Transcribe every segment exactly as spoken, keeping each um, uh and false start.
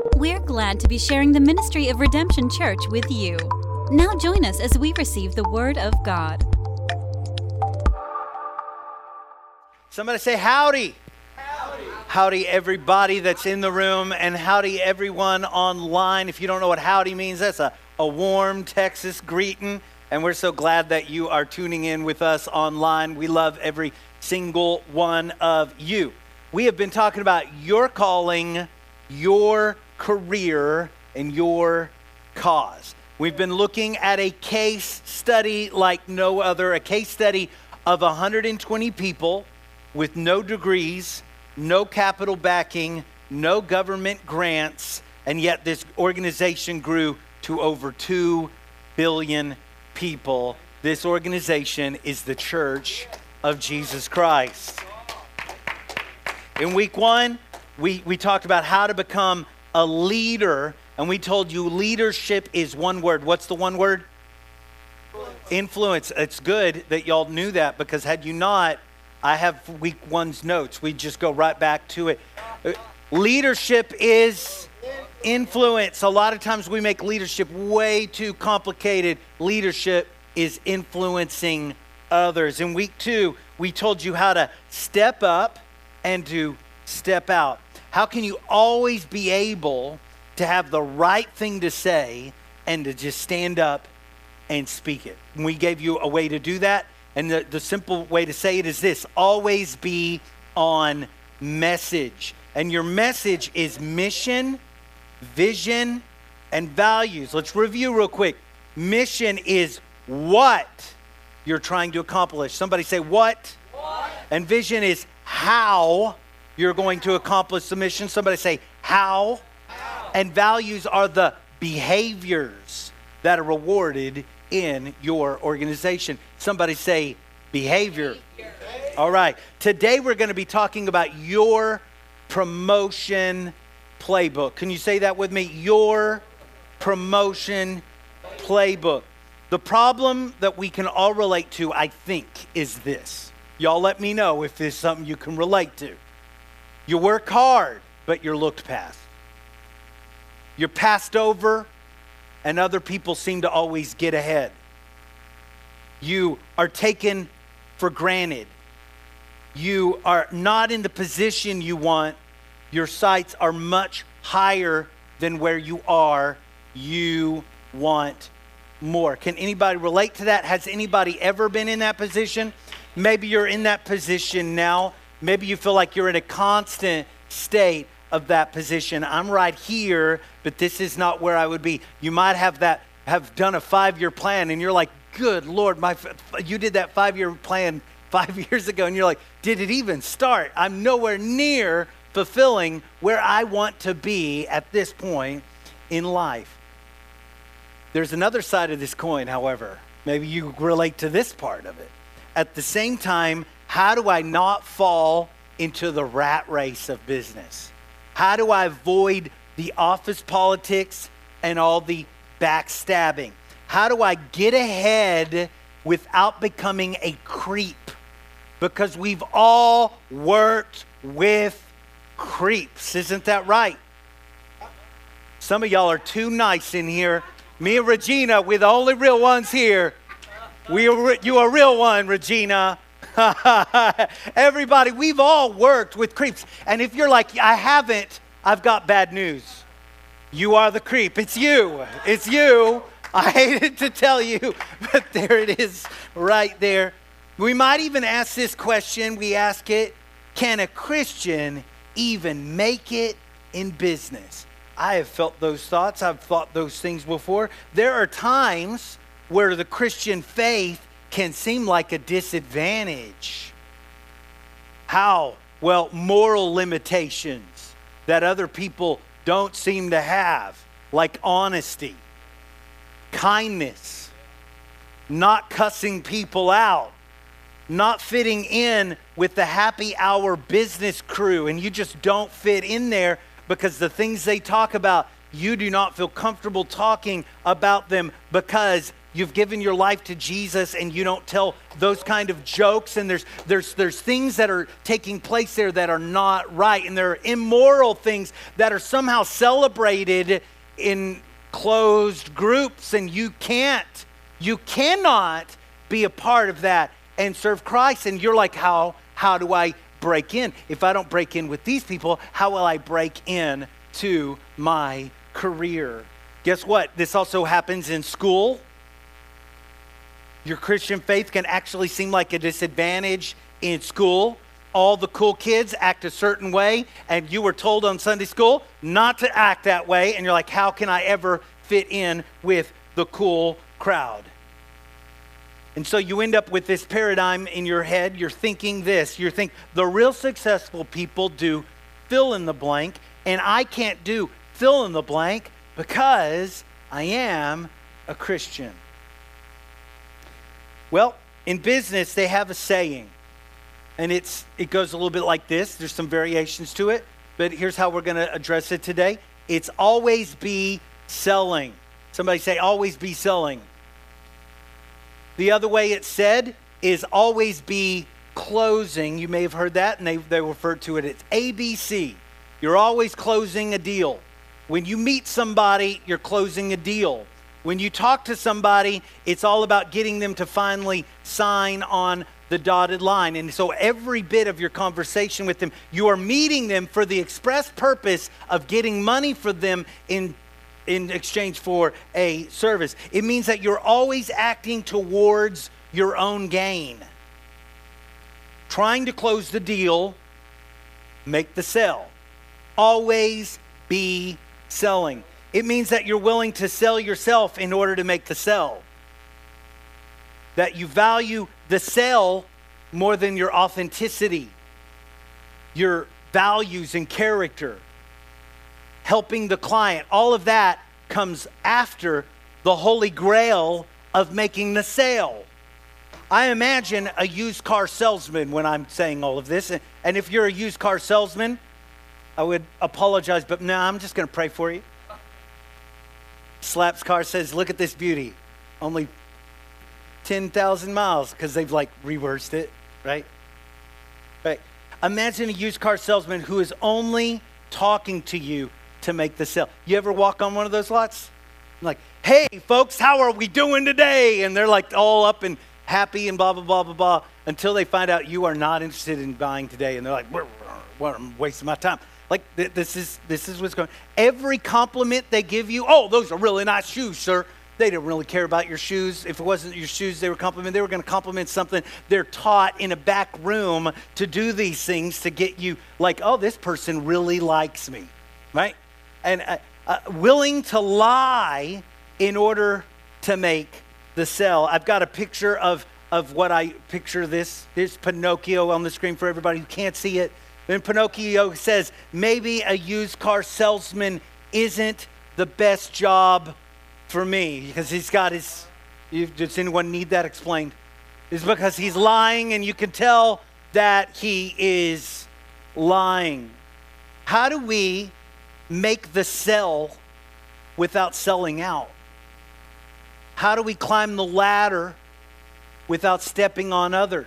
We're glad to be sharing the ministry of Redemption Church with you. Now join us as we receive the Word of God. Somebody say howdy. Howdy. Howdy everybody that's in the room, and howdy everyone online. If you don't know what howdy means, that's a, a warm Texas greeting, and we're so glad that you are tuning in with us online. We love every single one of you. We have been talking about your calling, your career, and your cause. We've been looking at a case study like no other, a case study of one hundred twenty people with no degrees, no capital backing, no government grants, and yet this organization grew to over two billion people. This organization is the Church of Jesus Christ. In week one, we, we talked about how to become a leader, and we told you leadership is one word. What's the one word? Influence. Influence. It's good that y'all knew that, because had you not, I have week one's notes. We just go right back to it. Leadership is influence. A lot of times we make leadership way too complicated. Leadership is influencing others. In week two, we told you how to step up and to step out. How can you always be able to have the right thing to say and to just stand up and speak it? And we gave you a way to do that. And the, the simple way to say it is this: always be on message. And your message is mission, vision, and values. Let's review real quick. Mission is what you're trying to accomplish. Somebody say what? What? And vision is how you're going to accomplish the mission. Somebody say how. How. And values are the behaviors that are rewarded in your organization. Somebody say behavior. behavior. All right. Today we're going to be talking about your promotion playbook. Can you say that with me? Your promotion playbook. The problem that we can all relate to, I think, is this. Y'all let me know if there's something you can relate to. You work hard, but you're looked past. You're passed over, and other people seem to always get ahead. You are taken for granted. You are not in the position you want. Your sights are much higher than where you are. You want more. Can anybody relate to that? Has anybody ever been in that position? Maybe you're in that position now. Maybe you feel like you're in a constant state of that position. I'm right here, but this is not where I would be. You might have that, have done a five-year plan, and you're like, good Lord, my, you did that five-year plan five years ago, and you're like, did it even start? I'm nowhere near fulfilling where I want to be at this point in life. There's another side of this coin, however. Maybe you relate to this part of it. At the same time, how do I not fall into the rat race of business? How do I avoid the office politics and all the backstabbing? How do I get ahead without becoming a creep? Because we've all worked with creeps. Isn't that right? Some of y'all are too nice in here. Me and Regina, we're the only real ones here. We are, you are a real one, Regina. Everybody, we've all worked with creeps. And if you're like, I haven't, I've got bad news. You are the creep. It's you. It's you. I hated to tell you, but there it is right there. We might even ask this question. We ask it, can a Christian even make it in business? I have felt those thoughts. I've thought those things before. There are times where the Christian faith can seem like a disadvantage. How? Well, moral limitations that other people don't seem to have, like honesty, kindness, not cussing people out, not fitting in with the happy hour business crew, and you just don't fit in there because the things they talk about you do not feel comfortable talking about them because you've given your life to Jesus and you don't tell those kind of jokes, and there's there's there's things that are taking place there that are not right, and there are immoral things that are somehow celebrated in closed groups, and you can't, you cannot be a part of that and serve Christ. And you're like, how how do I break in? If I don't break in with these people, how will I break in to my career? Guess what? This also happens in school. Your Christian faith can actually seem like a disadvantage in school. All the cool kids act a certain way, and you were told on Sunday school not to act that way, and you're like, how can I ever fit in with the cool crowd? And so you end up with this paradigm in your head. You're thinking this. You think the real successful people do fill in the blank, and I can't do fill in the blank because I am a Christian. Well, in business, they have a saying, and it's it goes a little bit like this. There's some variations to it, but here's how we're going to address it today. It's always be selling. Somebody say, always be selling. The other way it's said is always be closing. You may have heard that, and they, they refer to it as A B C. You're always closing a deal. When you meet somebody, you're closing a deal. When you talk to somebody, it's all about getting them to finally sign on the dotted line. And so every bit of your conversation with them, you are meeting them for the express purpose of getting money for them in, in exchange for a service. It means that you're always acting towards your own gain. Trying to close the deal, make the sale. Always be selling. It means that you're willing to sell yourself in order to make the sell. That you value the sell more than your authenticity, your values and character, helping the client. All of that comes after the holy grail of making the sale. I imagine a used car salesman when I'm saying all of this. And if you're a used car salesman, I would apologize, but no, I'm just going to pray for you. Slaps car says, look at this beauty. Only ten thousand miles, because they've like reversed it, right? Right. Imagine a used car salesman who is only talking to you to make the sale. You ever walk on one of those lots? Like, hey, folks, how are we doing today? And they're like all up and happy and blah, blah, blah, blah, blah, until they find out you are not interested in buying today. And they're like, well, I'm wasting my time. Like, th- this is this is what's going on. Every compliment they give you, oh, those are really nice shoes, sir. They didn't really care about your shoes. If it wasn't your shoes they were complimenting, they were going to compliment something. They're taught in a back room to do these things to get you like, oh, this person really likes me, right? And uh, uh, willing to lie in order to make the sell. I've got a picture of, of what I picture this. There's Pinocchio on the screen for everybody who can't see it. And Pinocchio says, maybe a used car salesman isn't the best job for me, because he's got his, you, does anyone need that explained? It's because he's lying, and you can tell that he is lying. How do we make the sell without selling out? How do we climb the ladder without stepping on others?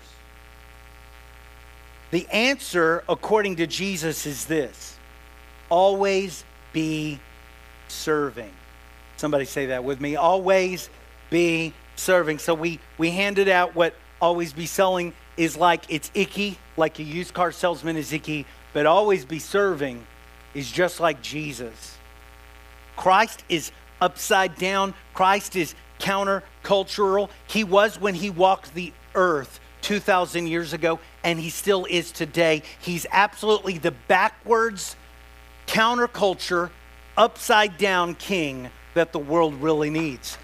The answer, according to Jesus, is this: always be serving. Somebody say that with me. Always be serving. So we, we handed out what always be selling is like. It's icky, like a used car salesman is icky, but always be serving is just like Jesus. Christ is upside down. Christ is countercultural. He was when he walked the earth two thousand years ago, and he still is today. He's absolutely the backwards, counterculture, upside down king that the world really needs.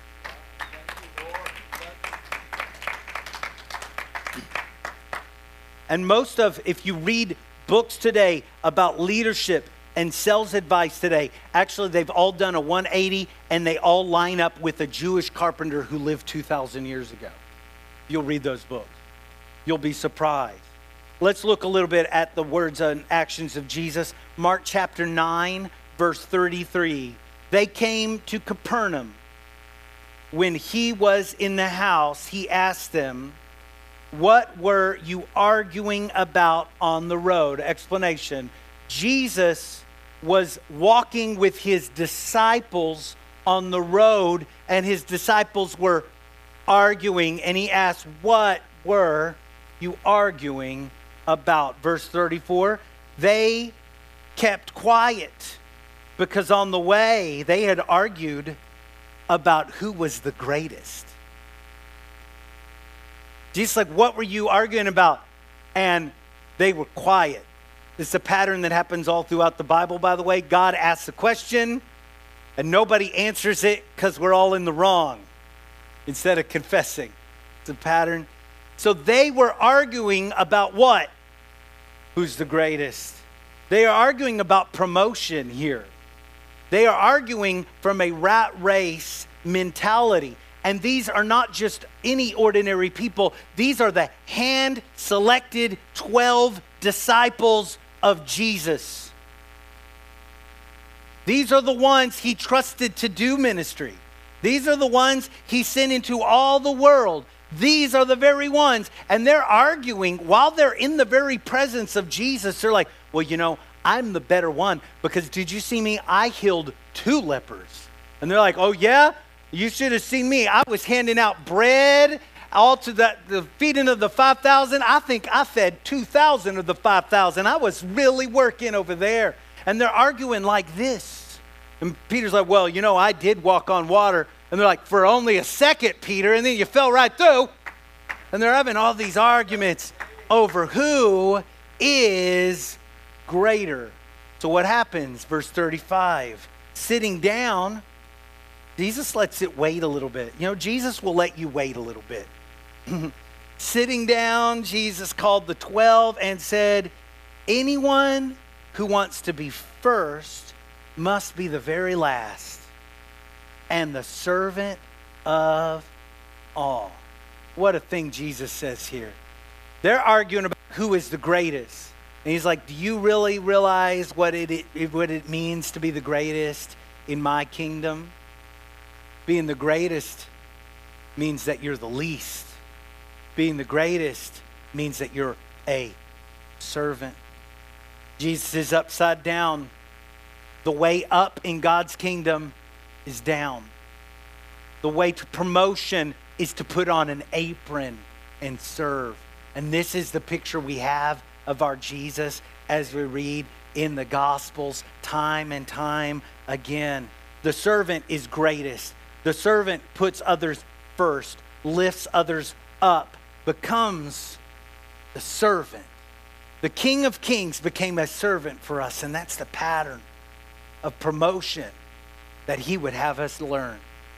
And most of, if you read books today about leadership and sales advice today, actually they've all done a one eighty, and they all line up with a Jewish carpenter who lived two thousand years ago. You'll read those books. You'll be surprised. Let's look a little bit at the words and actions of Jesus. Mark chapter nine, verse thirty-three. they came to Capernaum. When he was in the house, he asked them, "What were you arguing about on the road?" Explanation. Jesus was walking with his disciples on the road, and his disciples were arguing, and he asked, "What were you arguing about?" Verse thirty-four, they kept quiet because on the way they had argued about who was the greatest. Jesus like, "What were you arguing about?" And they were quiet. It's a pattern that happens all throughout the Bible, by the way. God asks a question and nobody answers it because we're all in the wrong instead of confessing. It's a pattern. So they were arguing about what? Who's the greatest? They are arguing about promotion here. They are arguing from a rat race mentality. And these are not just any ordinary people. These are the hand-selected twelve disciples of Jesus. These are the ones he trusted to do ministry. These are the ones he sent into all the world. These are the very ones. And they're arguing while they're in the very presence of Jesus. They're like, "Well, you know, I'm the better one because did you see me? I healed two lepers." And they're like, "Oh yeah? You should have seen me. I was handing out bread all to the, the feeding of the five thousand. I think I fed two thousand of the five thousand. I was really working over there." And they're arguing like this. And Peter's like, "Well, you know, I did walk on water." And they're like, "For only a second, Peter, and then you fell right through." And they're having all these arguments over who is greater. So what happens? Verse thirty-five, sitting down, Jesus lets it wait a little bit. You know, Jesus will let you wait a little bit. Sitting down, Jesus called the twelve and said, "Anyone who wants to be first must be the very last and the servant of all." What a thing Jesus says here. They're arguing about who is the greatest. And he's like, "Do you really realize what it, it what it means to be the greatest in my kingdom?" Being the greatest means that you're the least. Being the greatest means that you're a servant. Jesus is upside down. The way up in God's kingdom is down. The way to promotion is to put on an apron and serve. And this is the picture we have of our Jesus as we read in the Gospels time and time again. The servant is greatest. The servant puts others first, lifts others up, becomes the servant. The King of Kings became a servant for us, and that's the pattern of promotion that he would have us learn.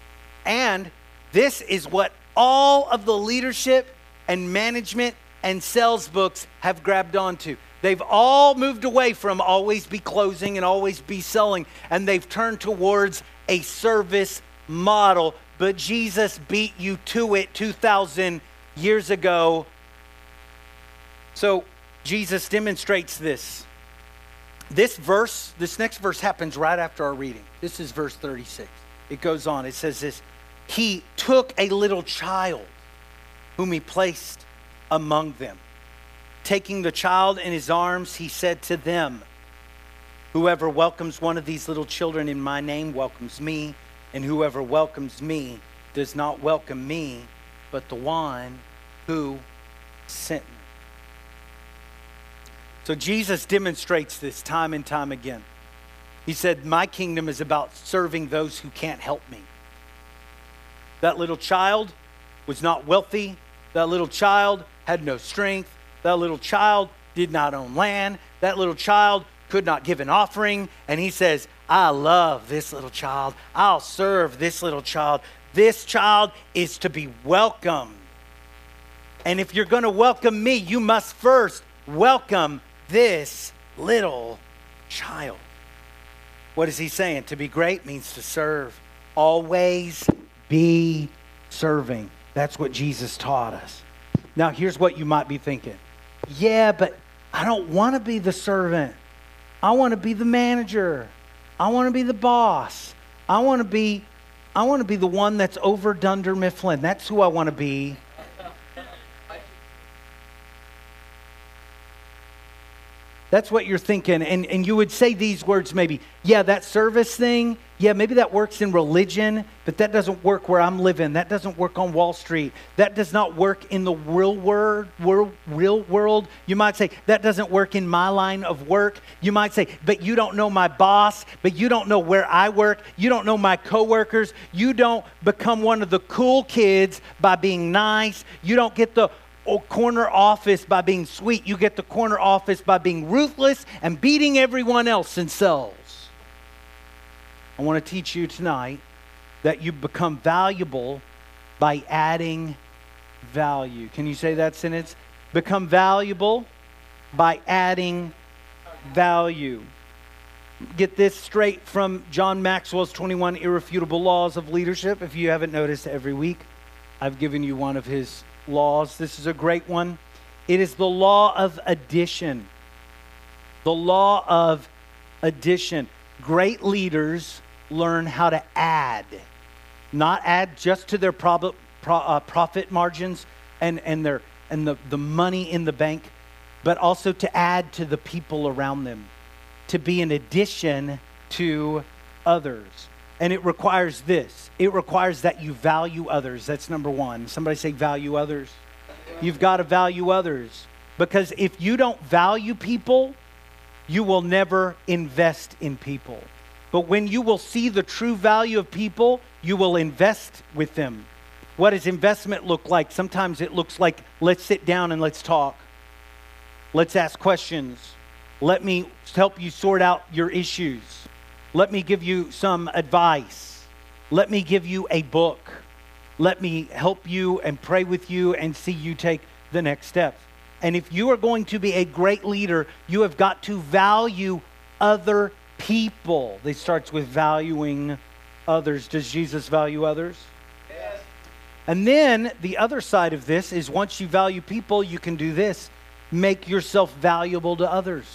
And this is what all of the leadership and management and sales books have grabbed onto. They've all moved away from always be closing and always be selling, and they've turned towards a service model. But Jesus beat you to it two thousand years ago. So Jesus demonstrates this. This verse, this next verse happens right after our reading. This is verse thirty-six. It goes on. It says this: "He took a little child whom he placed among them. Taking the child in his arms, he said to them, 'Whoever welcomes one of these little children in my name welcomes me, and whoever welcomes me does not welcome me, but the one who sent me.'" So Jesus demonstrates this time and time again. He said, "My kingdom is about serving those who can't help me." That little child was not wealthy. That little child had no strength. That little child did not own land. That little child could not give an offering. And he says, "I love this little child. I'll serve this little child. This child is to be welcomed. And if you're going to welcome me, you must first welcome this little child." What is he saying? To be great means to serve. Always be serving. That's what Jesus taught us. Now, here's what you might be thinking. Yeah, but I don't want to be the servant. I want to be the manager. I want to be the boss. I want to be, I want to be the one that's over Dunder Mifflin. That's who I want to be. That's what you're thinking. And, and you would say these words maybe, yeah, that service thing, yeah, maybe that works in religion, but that doesn't work where I'm living. That doesn't work on Wall Street. That does not work in the real world, world, real world. You might say, that doesn't work in my line of work. You might say, but you don't know my boss, but you don't know where I work. You don't know my coworkers. You don't become one of the cool kids by being nice. You don't get the or corner office by being sweet. You get the corner office by being ruthless and beating everyone else in selves. I want to teach you tonight that you become valuable by adding value. Can you say that sentence? Become valuable by adding value. Get this straight from John Maxwell's twenty-one Irrefutable Laws of Leadership. If you haven't noticed, every week I've given you one of his laws. This is a great one. It is the law of addition. The law of addition. Great leaders learn how to add. Not add just to their prob- pro- uh, profit margins and, and, their, and the, the money in the bank, but also to add to the people around them. To be an addition to others. And it requires this. It requires that you value others. That's number one. Somebody say value others. You've got to value others. Because if you don't value people, you will never invest in people. But when you will see the true value of people, you will invest with them. What does investment look like? Sometimes it looks like, let's sit down and let's talk. Let's ask questions. Let me help you sort out your issues. Let me give you some advice. Let me give you a book. Let me help you and pray with you and see you take the next steps. And if you are going to be a great leader, you have got to value other people. It starts with valuing others. Does Jesus value others? Yes. And then the other side of this is once you value people, you can do this. Make yourself valuable to others.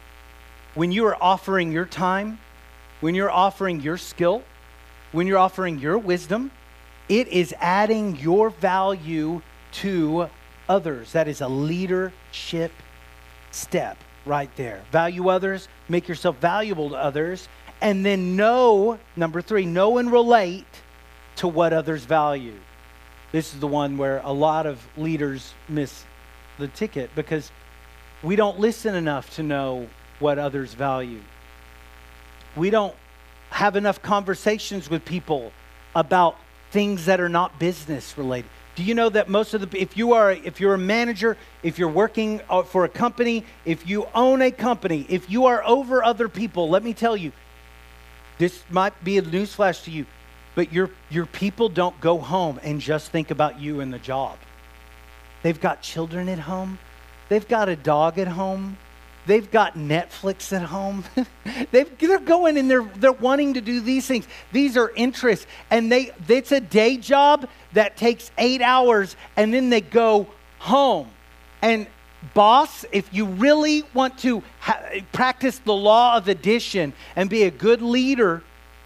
When you are offering your time, when you're offering your skill, when you're offering your wisdom, it is adding your value to others. That is a leadership step right there. Value others, make yourself valuable to others, and then know, number three, know and relate to what others value. This is the one where a lot of leaders miss the ticket because we don't listen enough to know what others value. We don't have enough conversations with people about things that are not business related. Do you know that most of the, if you are, if you're a manager, if you're working for a company, if you own a company, if you are over other people, let me tell you, this might be a newsflash to you, but your, your people don't go home and just think about you and the job. They've got children at home. They've got a dog at home. They've got Netflix at home. They've, they're going and they're they're wanting to do these things. These are interests, and they it's a day job that takes eight hours, and then they go home. And boss, if you really want to ha- practice the law of addition and be a good leader,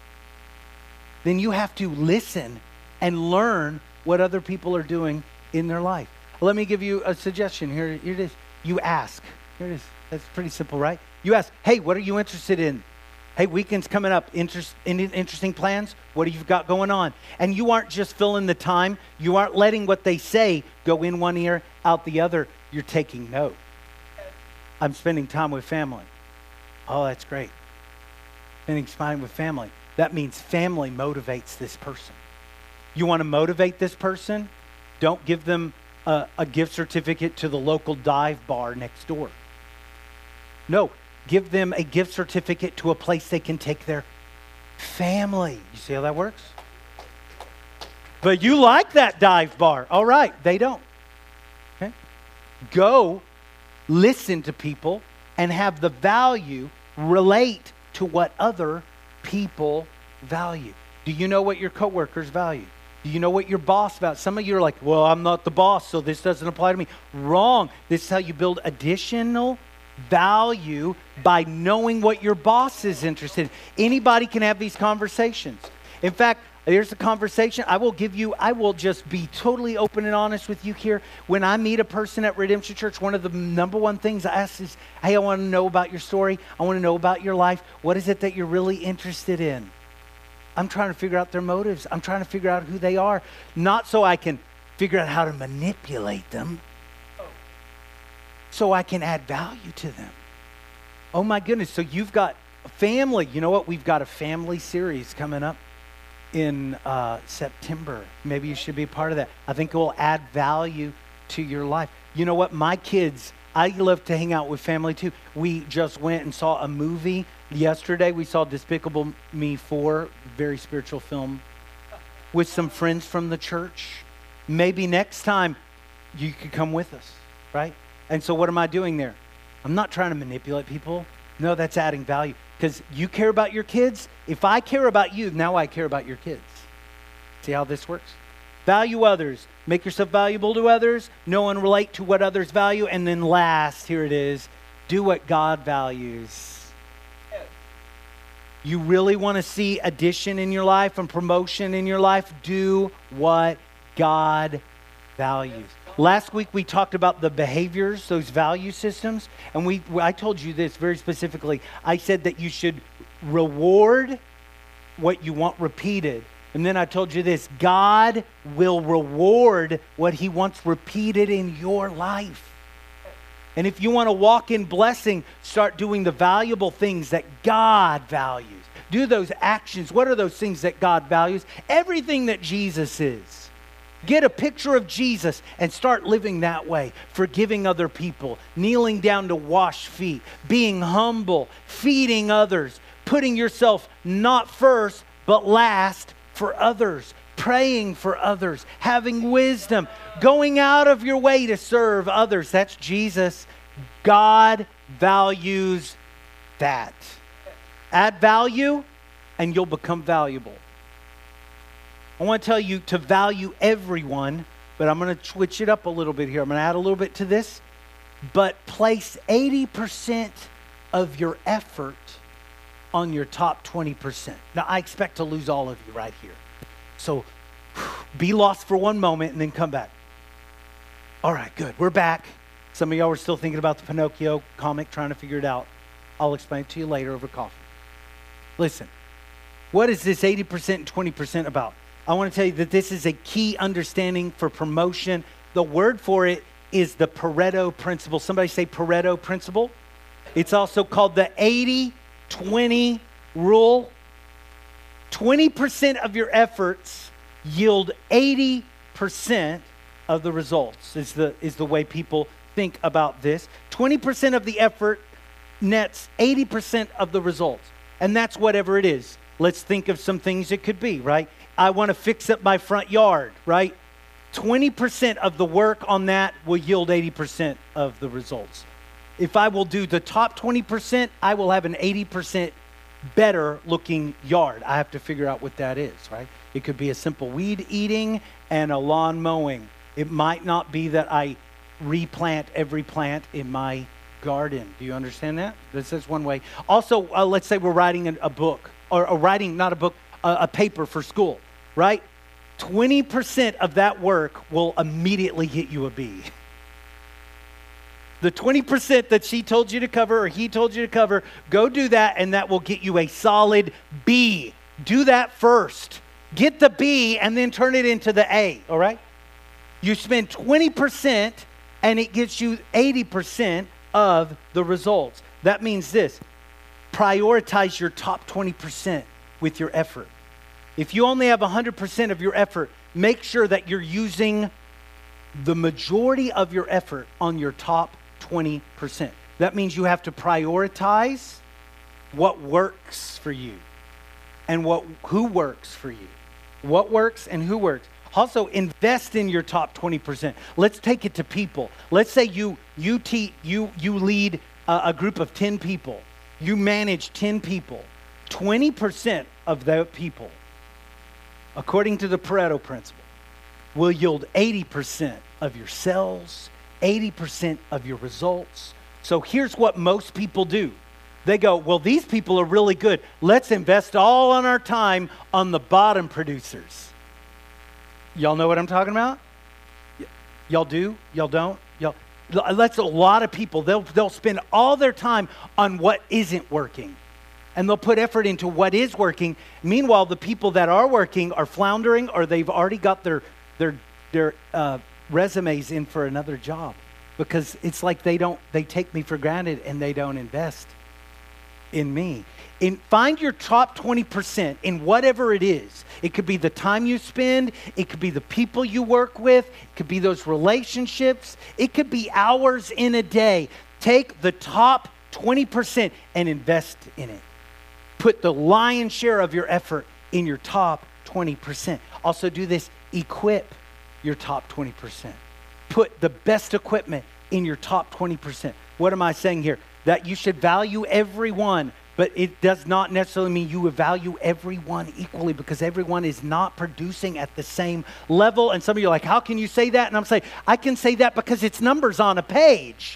then you have to listen and learn what other people are doing in their life. Let me give you a suggestion. Here, here it is. You ask. Here it is. That's pretty simple, right? You ask, hey, what are you interested in? Hey, weekend's coming up. Interest, any interesting plans? What do you got going on? And you aren't just filling the time. You aren't letting what they say go in one ear, out the other. You're taking note. I'm spending time with family. Oh, that's great. Spending time with family. That means family motivates this person. You want to motivate this person? Don't give them a, a gift certificate to the local dive bar next door. No, give them a gift certificate to a place they can take their family. You see how that works? But you like that dive bar. All right, they don't. Okay? Go listen to people and have the value relate to what other people value. Do you know what your coworkers value? Do you know what your boss values? Some of you are like, well, I'm not the boss, so this doesn't apply to me. Wrong. This is how you build additional value by knowing what your boss is interested in. Anybody can have these conversations. In fact, here's a conversation I will give you. I will just be totally open and honest with you here. When I meet a person at Redemption Church, one of the number one things I ask is, hey, I want to know about your story. I want to know about your life. What is it that you're really interested in? I'm trying to figure out their motives. I'm trying to figure out who they are. Not so I can figure out how to manipulate them, so I can add value to them. Oh my goodness, so you've got a family. You know what? We've got a family series coming up in uh, September. Maybe you should be a part of that. I think it will add value to your life. You know what? My kids, I love to hang out with family too. We just went and saw a movie yesterday. We saw Despicable Me four, very spiritual film, with some friends from the church. Maybe next time you could come with us, right? And so what am I doing there? I'm not trying to manipulate people. No, that's adding value. Because you care about your kids. If I care about you, now I care about your kids. See how this works? Value others. Make yourself valuable to others. Know and relate to what others value. And then last, here it is, do what God values. You really want to see addition in your life and promotion in your life? Do what God values. Last week we talked about the behaviors, those value systems, and we I told you this very specifically. I said that you should reward what you want repeated. And then I told you this, God will reward what he wants repeated in your life. And if you want to walk in blessing, start doing the valuable things that God values. Do those actions. What are those things that God values? Everything that Jesus is. Get a picture of Jesus and start living that way, forgiving other people, kneeling down to wash feet, being humble, feeding others, putting yourself not first but last for others, praying for others, having wisdom, going out of your way to serve others. That's Jesus. God values that. Add value and you'll become valuable. I want to tell you to value everyone, but I'm going to switch it up a little bit here. I'm going to add a little bit to this, but place eighty percent of your effort on your top twenty percent. Now, I expect to lose all of you right here. So be lost for one moment and then come back. All right, good. We're back. Some of y'all were still thinking about the Pinocchio comic, trying to figure it out. I'll explain it to you later over coffee. Listen, what is this eighty percent and twenty percent about? I want to tell you that this is a key understanding for promotion. The word for it is the Pareto principle. Somebody say Pareto principle. It's also called the eighty twenty rule. twenty percent of your efforts yield eighty percent of the results is the, is the way people think about this. twenty percent of the effort nets eighty percent of the results. And that's whatever it is. Let's think of some things it could be, right? I want to fix up my front yard, right? twenty percent of the work on that will yield eighty percent of the results. If I will do the top twenty percent, I will have an eighty percent better looking yard. I have to figure out what that is, right? It could be a simple weed eating and a lawn mowing. It might not be that I replant every plant in my garden. Do you understand that? This is one way. Also, uh, let's say we're writing a, a book, or, or writing, not a book, a, a paper for school, right? twenty percent of that work will immediately get you a B. The twenty percent that she told you to cover or he told you to cover, go do that and that will get you a solid B. Do that first. Get the B and then turn it into the A, all right? You spend twenty percent and it gets you eighty percent of the results. That means this, prioritize your top twenty percent with your effort. If you only have one hundred percent of your effort, make sure that you're using the majority of your effort on your top twenty percent. That means you have to prioritize what works for you and what who works for you. What works and who works. Also, invest in your top twenty percent. Let's take it to people. Let's say you you te- you you lead a, a group of ten people. You manage ten people. twenty percent of the people, according to the Pareto principle, will yield eighty percent of your sales, eighty percent of your results, So here's what most people do. They go, well, these people are really good. Let's invest all on our time on the bottom producers. Y'all know what I'm talking about? Y- y'all do? Y'all don't? Y'all, that's a lot of people. They'll, they'll spend all their time on what isn't working. And they'll put effort into what is working. Meanwhile, the people that are working are floundering, or they've already got their, their, their uh, resumes in for another job. Because it's like they don't, they take me for granted and they don't invest in me. In, find your top twenty percent in whatever it is. It could be the time you spend. It could be the people you work with. It could be those relationships. It could be hours in a day. Take the top twenty percent and invest in it. Put the lion's share of your effort in your top twenty percent. Also do this, equip your top twenty percent. Put the best equipment in your top twenty percent. What am I saying here? That you should value everyone, but it does not necessarily mean you would value everyone equally, because everyone is not producing at the same level. And some of you are like, how can you say that? And I'm saying, I can say that because it's numbers on a page.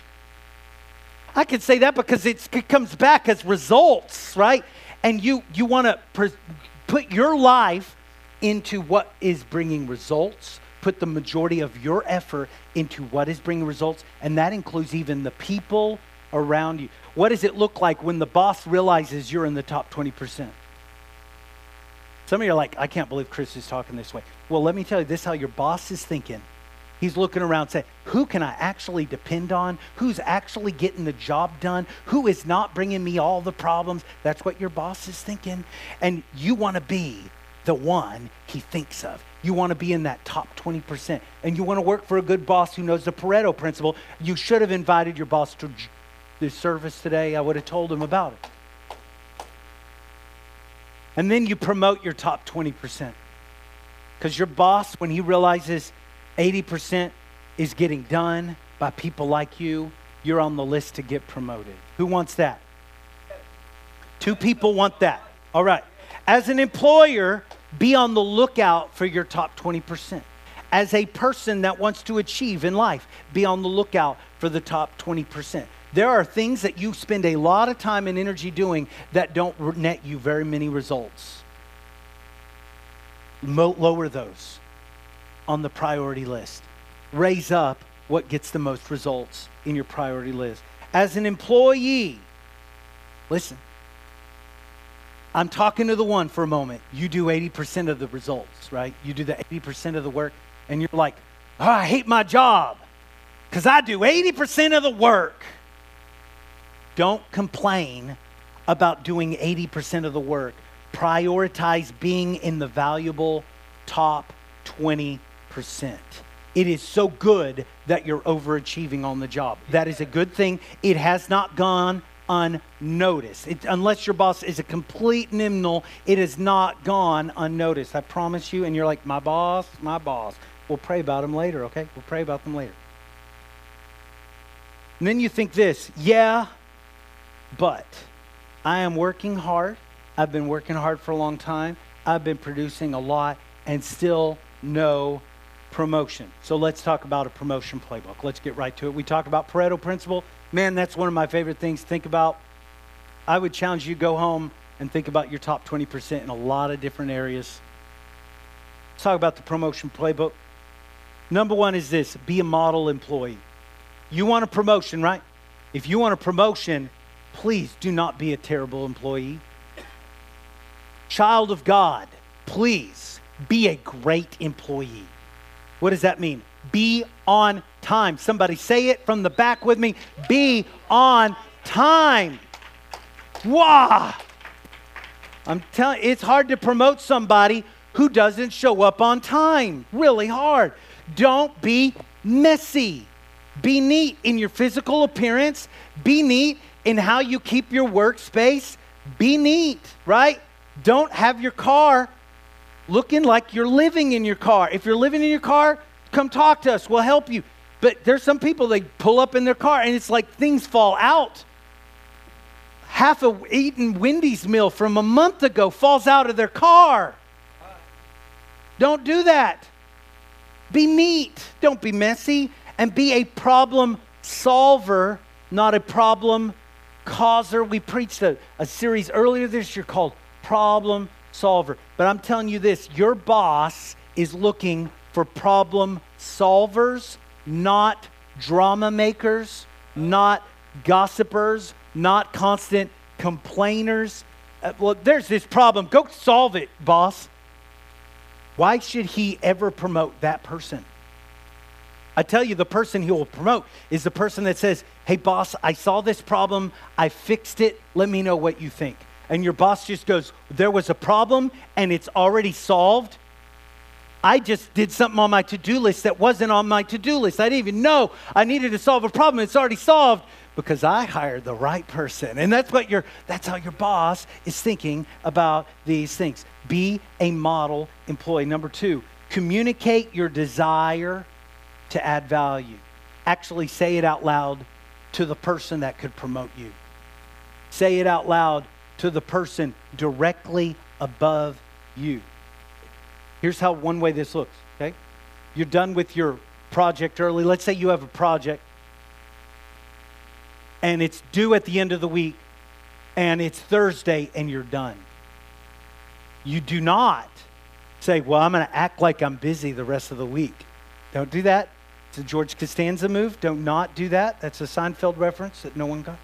I can say that because it's, it comes back as results, right? And you, you want to pre- put your life into what is bringing results. Put the majority of your effort into what is bringing results, and that includes even the people around you. What does it look like when the boss realizes you're in the top twenty percent? Some of you are like, I can't believe Chris is talking this way. Well, let me tell you, this is how your boss is thinking. He's looking around saying, who can I actually depend on? Who's actually getting the job done? Who is not bringing me all the problems? That's what your boss is thinking. And you want to be the one he thinks of. You want to be in that top twenty percent. And you want to work for a good boss who knows the Pareto principle. You should have invited your boss to this service today. I would have told him about it. And then you promote your top twenty percent. Because your boss, when he realizes eighty percent is getting done by people like you, you're on the list to get promoted. Who wants that? Two people want that. All right. As an employer, be on the lookout for your top twenty percent. As a person that wants to achieve in life, be on the lookout for the top twenty percent. There are things that you spend a lot of time and energy doing that don't net you very many results. Mo- lower those on the priority list. Raise up what gets the most results in your priority list. As an employee, listen, I'm talking to the one for a moment. You do eighty percent of the results, right? You do the eighty percent of the work, and you're like, oh, I hate my job because I do eighty percent of the work. Don't complain about doing eighty percent of the work. Prioritize being in the valuable top twenty percent. It is so good that you're overachieving on the job. That is a good thing. It has not gone unnoticed. It, unless your boss is a complete nimble, it has not gone unnoticed. I promise you. And you're like, my boss, my boss. We'll pray about them later, okay? We'll pray about them later. And then you think this, yeah, but I am working hard. I've been working hard for a long time. I've been producing a lot and still no promotion. So let's talk about a promotion playbook. Let's get right to it. We talk about Pareto principle. Man, that's one of my favorite things to think about. I would challenge you to go home and think about your top twenty percent in a lot of different areas. Let's talk about the promotion playbook. Number one is this, be a model employee. You want a promotion, right? If you want a promotion, please do not be a terrible employee. Child of God, please be a great employee. What does that mean? Be on time. Somebody say it from the back with me. Be on time. Wow. I'm telling you, it's hard to promote somebody who doesn't show up on time. Really hard. Don't be messy. Be neat in your physical appearance. Be neat in how you keep your workspace. Be neat, right? Don't have your car looking like you're living in your car. If you're living in your car, come talk to us. We'll help you. But there's some people, they pull up in their car and it's like things fall out. Half a eaten Wendy's meal from a month ago falls out of their car. Don't do that. Be neat. Don't be messy. And be a problem solver not a problem causer. We preached a, a series earlier this year called Problem Solver. But I'm telling you this, your boss is looking for problem solvers, not drama makers, not gossipers, not constant complainers. Uh, well, there's this problem. Go solve it, boss. Why should he ever promote that person? I tell you, the person he will promote is the person that says, hey, boss, I saw this problem. I fixed it. Let me know what you think. And your boss just goes, there was a problem and it's already solved. I just did something on my to-do list that wasn't on my to-do list. I didn't even know I needed to solve a problem. It's already solved because I hired the right person. And that's what your that's how your boss is thinking about these things. Be a model employee. Number two, communicate your desire to add value. Actually say it out loud to the person that could promote you. Say it out loud to the person directly above you. Here's how one way this looks, okay? You're done with your project early. Let's say you have a project and it's due at the end of the week and it's Thursday and you're done. You do not say, well, I'm going to act like I'm busy the rest of the week. Don't do that. It's a George Costanza move. Don't not do that. That's a Seinfeld reference that no one got.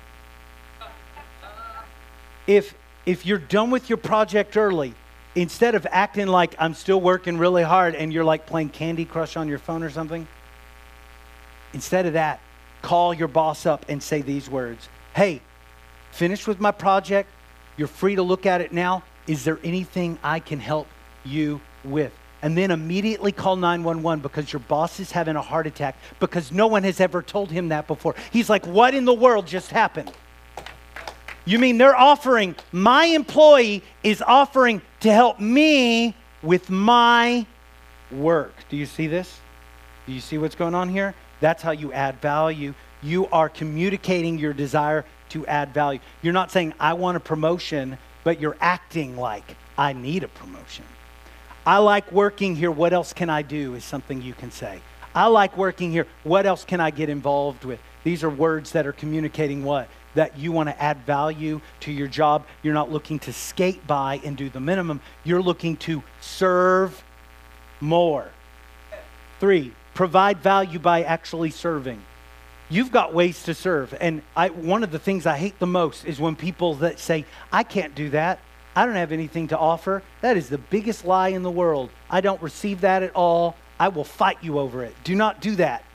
If if you're done with your project early, instead of acting like I'm still working really hard and you're like playing Candy Crush on your phone or something, instead of that, call your boss up and say these words. Hey, finished with my project. You're free to look at it now. Is there anything I can help you with? And then immediately call nine one one because your boss is having a heart attack because no one has ever told him that before. He's like, what in the world just happened? You mean they're offering, my employee is offering to help me with my work. Do you see this? Do you see what's going on here? That's how you add value. You are communicating your desire to add value. You're not saying, I want a promotion, but you're acting like, I need a promotion. I like working here. What else can I do is something you can say. I like working here. What else can I get involved with? These are words that are communicating what? That you want to add value to your job. You're not looking to skate by and do the minimum. You're looking to serve more. Three, provide value by actually serving. You've got ways to serve. And I, one of the things I hate the most is when people that say, I can't do that. I don't have anything to offer. That is the biggest lie in the world. I don't receive that at all. I will fight you over it. Do not do that.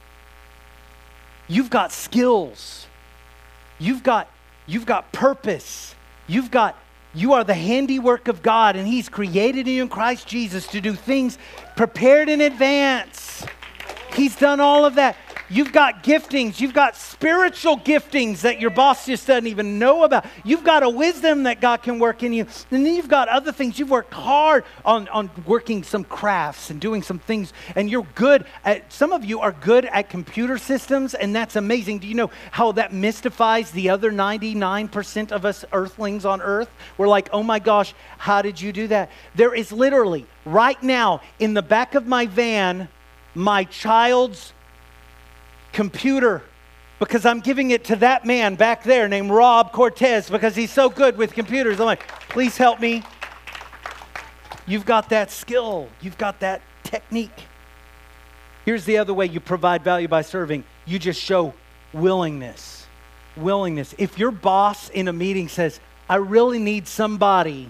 You've got skills. You've got, you've got purpose. You've got, you are the handiwork of God, and He's created you in Christ Jesus to do things prepared in advance. He's done all of that. You've got giftings. You've got spiritual giftings that your boss just doesn't even know about. You've got a wisdom that God can work in you. And then you've got other things. You've worked hard on, on working some crafts and doing some things. And you're good at, some of you are good at computer systems, and that's amazing. Do you know how that mystifies the other ninety-nine percent of us earthlings on earth? We're like, oh my gosh, how did you do that? There is literally, right now, in the back of my van, my child's computer, because I'm giving it to that man back there named Rob Cortez because he's so good with computers. I'm like, please help me. You've got that skill. You've got that technique. Here's the other way you provide value by serving. You just show willingness. Willingness. If your boss in a meeting says, I really need somebody,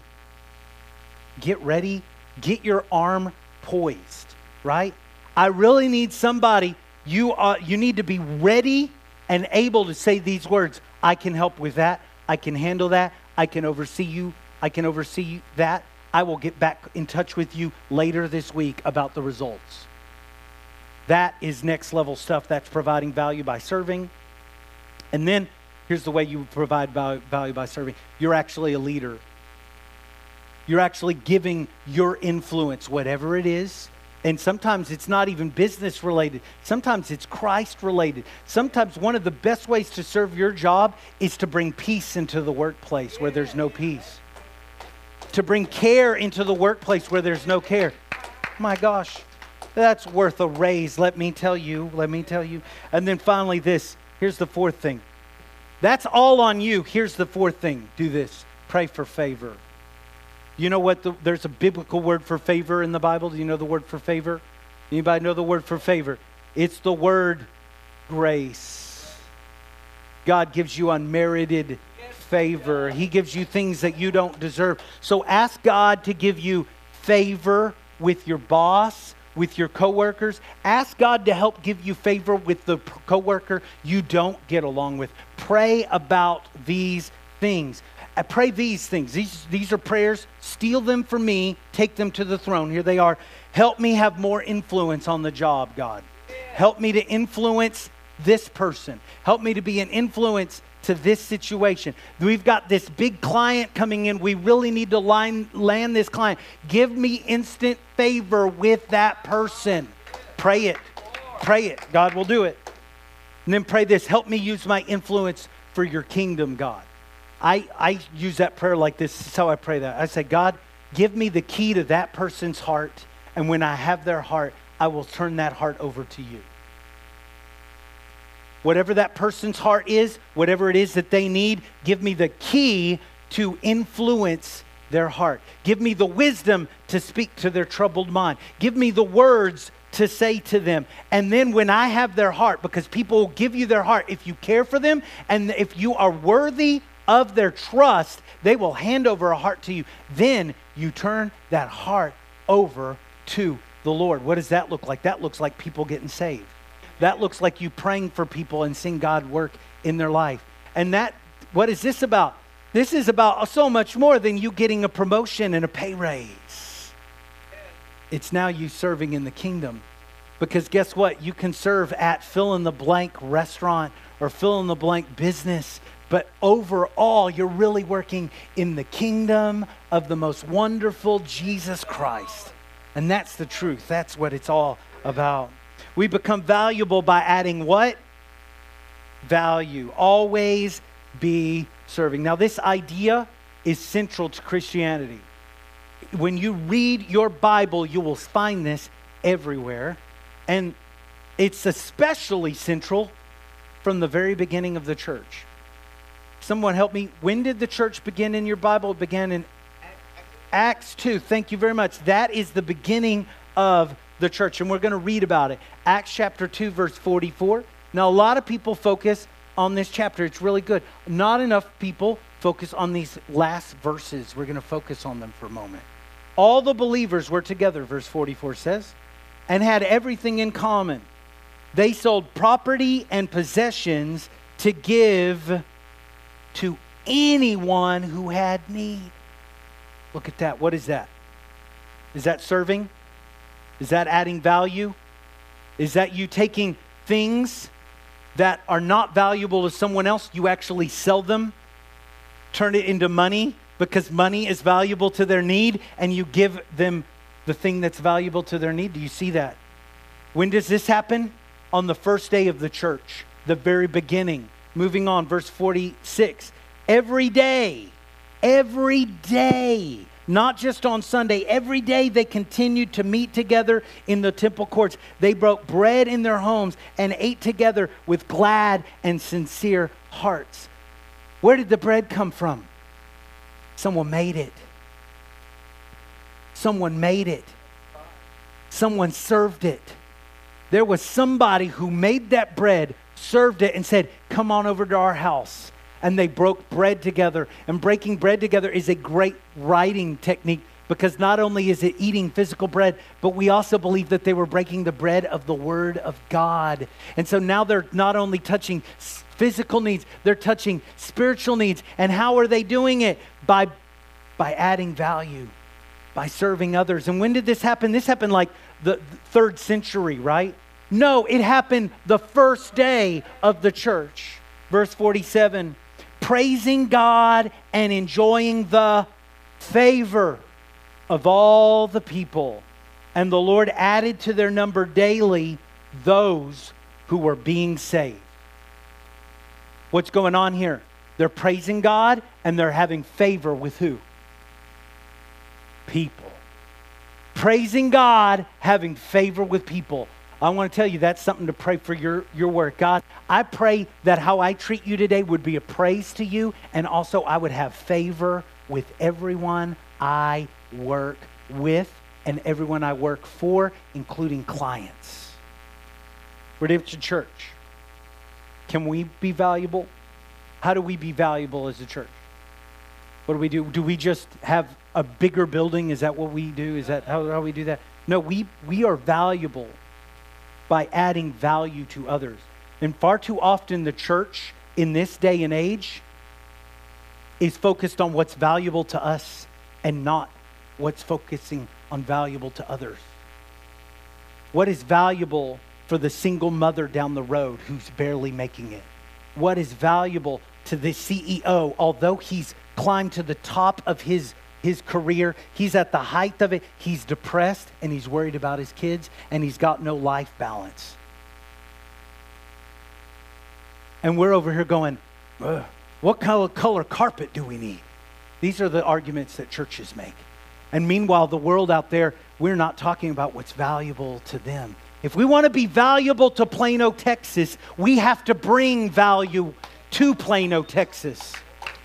get ready. Get your arm poised, right? I really need somebody. You are, you need to be ready and able to say these words. I can help with that. I can handle that. I can oversee you. I can oversee that. I will get back in touch with you later this week about the results. That is next level stuff. That's providing value by serving. And then here's the way you provide value, value by serving. You're actually a leader. You're actually giving your influence, whatever it is. And sometimes it's not even business related. Sometimes it's Christ related. Sometimes one of the best ways to serve your job is to bring peace into the workplace where there's no peace. To bring care into the workplace where there's no care. My gosh, that's worth a raise, let me tell you, let me tell you. And then finally this, here's the fourth thing. That's all on you. Here's the fourth thing. Do this. Pray for favor. You know what? The, there's a biblical word for favor in the Bible. Do you know the word for favor? Anybody know the word for favor? It's the word grace. God gives you unmerited favor. He gives you things that you don't deserve. So ask God to give you favor with your boss, with your coworkers. Ask God to help give you favor with the coworker you don't get along with. Pray about these things. I pray these things. These, these are prayers. Steal them from me. Take them to the throne. Here they are. Help me have more influence on the job, God. Help me to influence this person. Help me to be an influence to this situation. We've got this big client coming in. We really need to line, land this client. Give me instant favor with that person. Pray it. Pray it. God will do it. And then pray this. Help me use my influence for your kingdom, God. I, I use that prayer like this. This is how I pray that. I say, God, give me the key to that person's heart. And when I have their heart, I will turn that heart over to you. Whatever that person's heart is, whatever it is that they need, give me the key to influence their heart. Give me the wisdom to speak to their troubled mind. Give me the words to say to them. And then when I have their heart, because people will give you their heart, if you care for them and if you are worthy of their trust, they will hand over a heart to you. Then you turn that heart over to the Lord. What does that look like? That looks like people getting saved. That looks like you praying for people and seeing God work in their life. And that, what is this about? This is about so much more than you getting a promotion and a pay raise. It's now you serving in the kingdom. Because guess what? You can serve at fill in the blank restaurant or fill in the blank business. But overall, you're really working in the kingdom of the most wonderful Jesus Christ. And that's the truth. That's what it's all about. We become valuable by adding what? Value. Always be serving. Now, this idea is central to Christianity. When you read your Bible, you will find this everywhere. And it's especially central from the very beginning of the church. Someone help me. When did the church begin in your Bible? It began in Acts two. Thank you very much. That is the beginning of the church, and we're going to read about it. Acts chapter two, verse forty-four. Now, a lot of people focus on this chapter. It's really good. Not enough people focus on these last verses. We're going to focus on them for a moment. All the believers were together, verse forty-four says, and had everything in common. They sold property and possessions to give to anyone who had need. Look at that. What is that? Is that serving? Is that adding value? Is that you taking things that are not valuable to someone else, you actually sell them, turn it into money because money is valuable to their need, and you give them the thing that's valuable to their need? Do you see that? When does this happen? On the first day of the church, the very beginning. Moving on, verse forty-six. Every day, every day, not just on Sunday, every day they continued to meet together in the temple courts. They broke bread in their homes and ate together with glad and sincere hearts. Where did the bread come from? Someone made it. Someone made it. Someone served it. There was somebody who made that bread, served it, and said, come on over to our house. And they broke bread together. And breaking bread together is a great writing technique, because not only is it eating physical bread, but we also believe that they were breaking the bread of the Word of God. And so now they're not only touching physical needs, they're touching spiritual needs. And how are they doing it? By, by adding value, by serving others. And when did this happen? This happened like the third century, right? No, it happened the first day of the church. Verse forty-seven, praising God and enjoying the favor of all the people. And the Lord added to their number daily those who were being saved. What's going on here? They're praising God and they're having favor with who? People. Praising God, having favor with people. I want to tell you that's something to pray for your, your work. God, I pray that how I treat you today would be a praise to you, and also I would have favor with everyone I work with and everyone I work for, including clients. Redemption Church, can we be valuable? How do we be valuable as a church? What do we do? Do we just have a bigger building? Is that what we do? Is that how, how we do that? No, we, we are valuable by adding value to others. And far too often the church in this day and age is focused on what's valuable to us and not what's focusing on valuable to others. What is valuable for the single mother down the road who's barely making it? What is valuable to the C E O, although he's climbed to the top of his his career, he's at the height of it, he's depressed and he's worried about his kids and he's got no life balance. And we're over here going, what color, color carpet do we need? These are the arguments that churches make. And meanwhile, the world out there, we're not talking about what's valuable to them. If we want to be valuable to Plano, Texas, we have to bring value to Plano, Texas.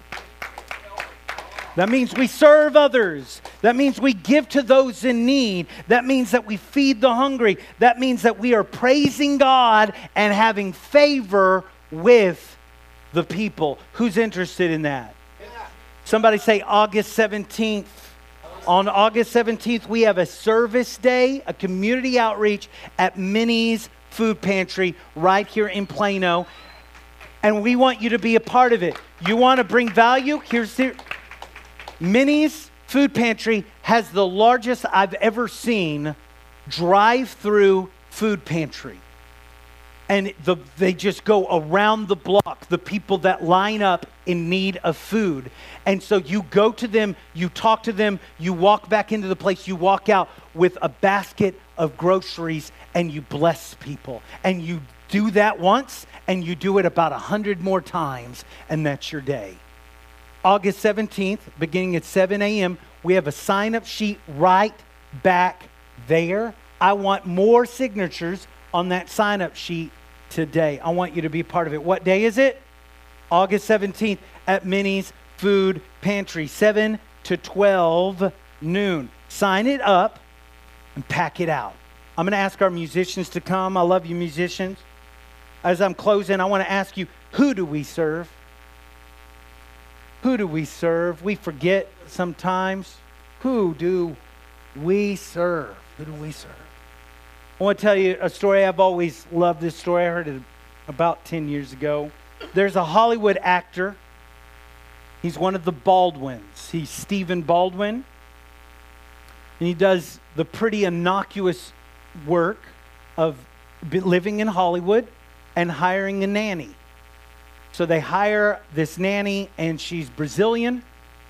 That means we serve others. That means we give to those in need. That means that we feed the hungry. That means that we are praising God and having favor with the people. Who's interested in that? Somebody say August seventeenth. On August seventeenth, we have a service day, a community outreach at Minnie's Food Pantry right here in Plano. And we want you to be a part of it. You want to bring value? Here's the... Minnie's Food Pantry has the largest I've ever seen drive-through food pantry. And the, they just go around the block, the people that line up in need of food. And so you go to them, you talk to them, you walk back into the place, you walk out with a basket of groceries and you bless people. And you do that once and you do it about a hundred more times and that's your day. August seventeenth, beginning at seven a.m., we have a sign-up sheet right back there. I want more signatures on that sign-up sheet today. I want you to be part of it. What day is it? August seventeenth at Minnie's Food Pantry, seven to twelve noon. Sign it up and pack it out. I'm going to ask our musicians to come. I love you, musicians. As I'm closing, I want to ask you, who do we serve? Who do we serve? We forget sometimes. Who do we serve? Who do we serve? I want to tell you a story. I've always loved this story. I heard it about ten years ago. There's a Hollywood actor. He's one of the Baldwins. He's Stephen Baldwin. And he does the pretty innocuous work of living in Hollywood and hiring a nanny. So they hire this nanny, and she's Brazilian.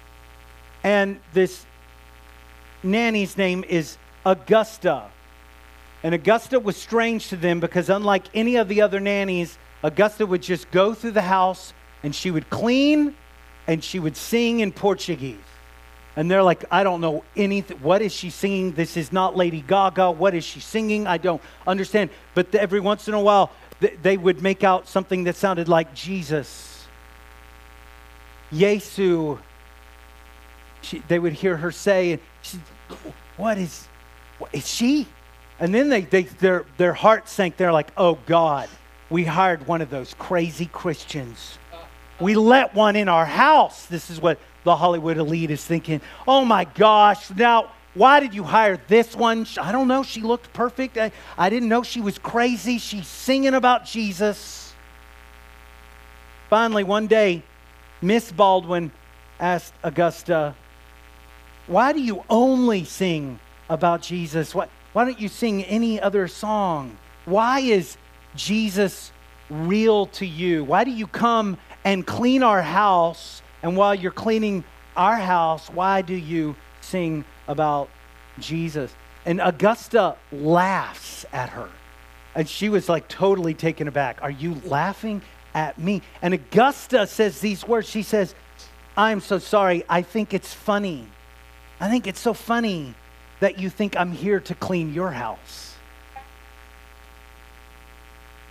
And this nanny's name is Augusta. And Augusta was strange to them because unlike any of the other nannies, Augusta would just go through the house, and she would clean, and she would sing in Portuguese. And they're like, I don't know anything. What is she singing? This is not Lady Gaga. What is she singing? I don't understand. But every once in a while, they would make out something that sounded like Jesus. Yesu. She, they would hear her say, and she, what is, what is she? And then they, they their, their heart sank. They're like, oh God, we hired one of those crazy Christians. We let one in our house. This is what the Hollywood elite is thinking. Oh my gosh, now why did you hire this one? I don't know. She looked perfect. I, I didn't know she was crazy. She's singing about Jesus. Finally, one day, Miss Baldwin asked Augusta, why do you only sing about Jesus? Why, why don't you sing any other song? Why is Jesus real to you? Why do you come and clean our house? And while you're cleaning our house, why do you sing about Jesus? And Augusta laughs at her. And she was like totally taken aback. Are you laughing at me? And Augusta says these words. She says, I'm so sorry. I think it's funny. I think it's so funny that you think I'm here to clean your house.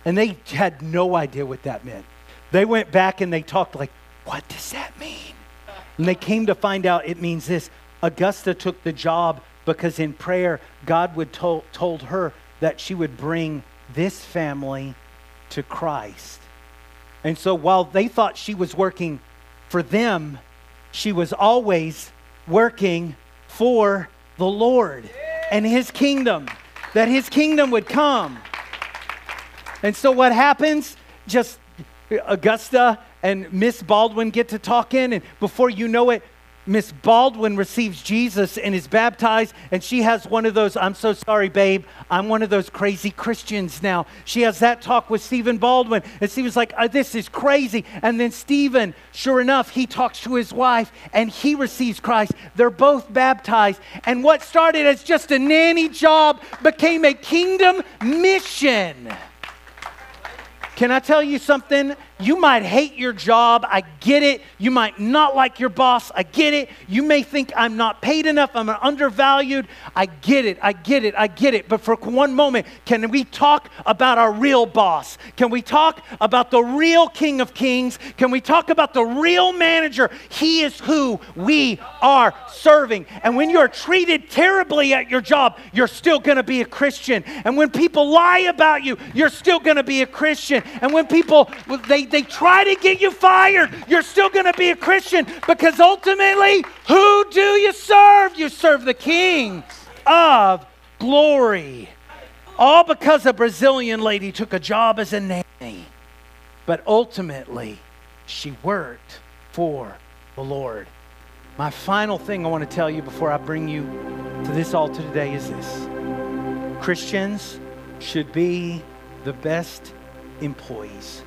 And they had no idea what that meant. They went back and they talked like, what does that mean? And they came to find out it means this. Augusta took the job because in prayer, God would told, told her that she would bring this family to Christ. And so while they thought she was working for them, she was always working for the Lord and His kingdom, that His kingdom would come. And so what happens? Just Augusta and Miss Baldwin get to talking, and before you know it, Miss Baldwin receives Jesus and is baptized, and she has one of those, I'm so sorry, babe, I'm one of those crazy Christians now. She has that talk with Stephen Baldwin, and Stephen's like, oh, this is crazy. And then Stephen, sure enough, he talks to his wife, and he receives Christ. They're both baptized, and what started as just a nanny job became a kingdom mission. Can I tell you something? You might hate your job. I get it. You might not like your boss. I get it. You may think I'm not paid enough. I'm undervalued. I get it. I get it. I get it. But for one moment, can we talk about our real boss? Can we talk about the real King of Kings? Can we talk about the real manager? He is who we are serving. And when you're treated terribly at your job, you're still going to be a Christian. And when people lie about you, you're still going to be a Christian. And when people, they They try to get you fired, you're still going to be a Christian, because ultimately, who do you serve? You serve the King of glory. All because a Brazilian lady took a job as a nanny. But ultimately, she worked for the Lord. My final thing I want to tell you before I bring you to this altar today is this. Christians should be the best employees.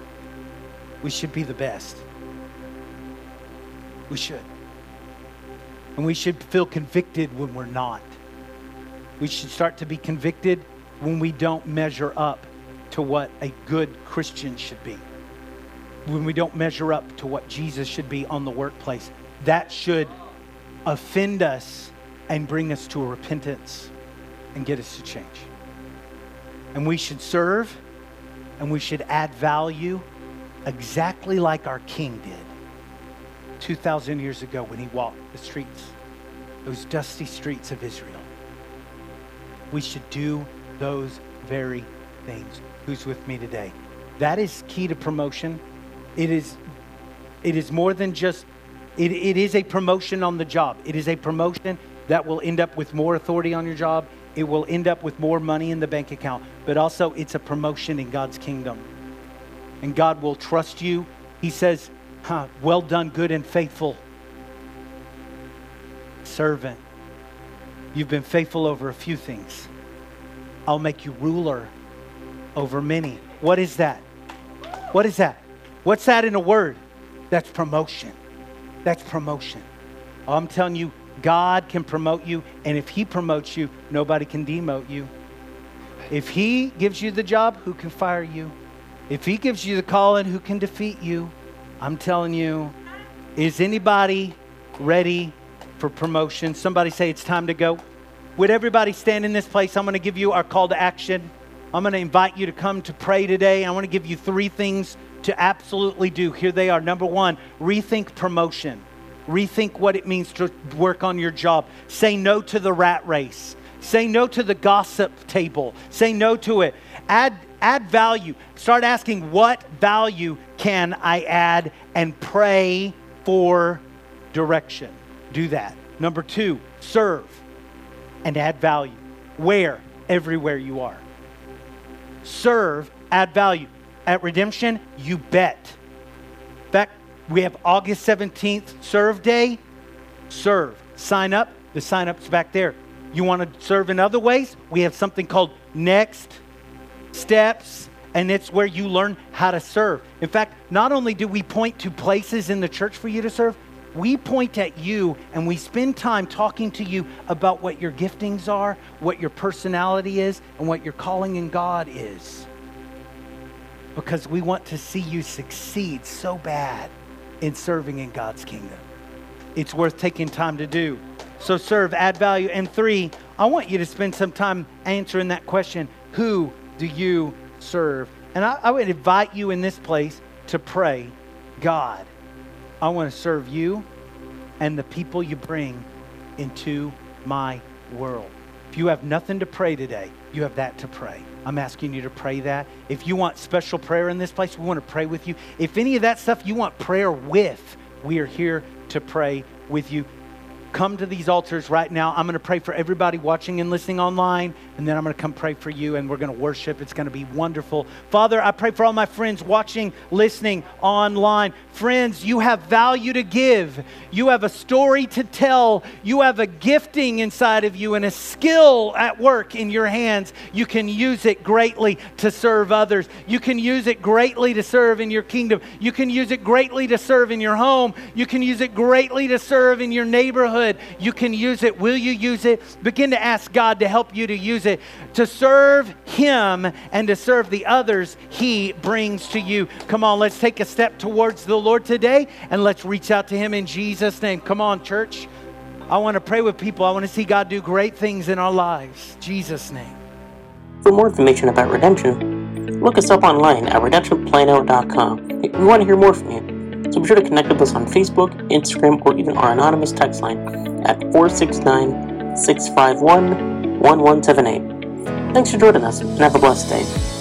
We should be the best. We should. And we should feel convicted when we're not. We should start to be convicted when we don't measure up to what a good Christian should be. When we don't measure up to what Jesus should be on the workplace. That should offend us and bring us to a repentance and get us to change. And we should serve and we should add value exactly like our King did two thousand years ago when He walked the streets, those dusty streets of Israel. We should do those very things. Who's with me today? That is key to promotion. It is, it is more than just, it, it is a promotion on the job. It is a promotion that will end up with more authority on your job. It will end up with more money in the bank account. But also it's a promotion in God's kingdom. And God will trust you. He says, huh, well done, good and faithful servant. You've been faithful over a few things. I'll make you ruler over many. What is that? What is that? What's that in a word? That's promotion. That's promotion. I'm telling you, God can promote you. And if He promotes you, nobody can demote you. If He gives you the job, who can fire you? If He gives you the calling, who can defeat you? I'm telling you, is anybody ready for promotion? Somebody say it's time to go. Would everybody stand in this place? I'm going to give you our call to action. I'm going to invite you to come to pray today. I want to give you three things to absolutely do. Here they are. Number one, rethink promotion. Rethink what it means to work on your job. Say no to the rat race. Say no to the gossip table. Say no to it. Add Add value. Start asking, what value can I add? And pray for direction. Do that. Number two, serve and add value. Where? Everywhere you are. Serve, add value. At Redemption, you bet. In fact, we have August seventeenth, Serve Day. Serve. Sign up. The sign up's back there. You want to serve in other ways? We have something called Next Steps, and it's where you learn how to serve. In fact, not only do we point to places in the church for you to serve, we point at you and we spend time talking to you about what your giftings are, what your personality is, and what your calling in God is. Because we want to see you succeed so bad in serving in God's kingdom. It's worth taking time to do. So serve, add value. And three, I want you to spend some time answering that question, who do you serve? And I, I would invite you in this place to pray, God, I want to serve you and the people you bring into my world. If you have nothing to pray today, you have that to pray. I'm asking you to pray that. If you want special prayer in this place, we want to pray with you. If any of that stuff you want prayer with, we are here to pray with you. Come to these altars right now. I'm going to pray for everybody watching and listening online, and then I'm going to come pray for you, and we're going to worship. It's going to be wonderful. Father, I pray for all my friends watching, listening online. Friends, you have value to give. You have a story to tell. You have a gifting inside of you and a skill at work in your hands. You can use it greatly to serve others. You can use it greatly to serve in your kingdom. You can use it greatly to serve in your home. You can use it greatly to serve in your neighborhood. You can use it. Will you use it? Begin to ask God to help you to use it, to serve Him and to serve the others He brings to you. Come on, let's take a step towards the Lord today and let's reach out to Him in Jesus' name. Come on, church. I want to pray with people. I want to see God do great things in our lives. Jesus' name. For more information about Redemption, look us up online at redemption plano dot com. We want to hear more from you. So be sure to connect with us on Facebook, Instagram, or even our anonymous text line at four six nine, six five one, one one seven eight. Thanks for joining us, and have a blessed day.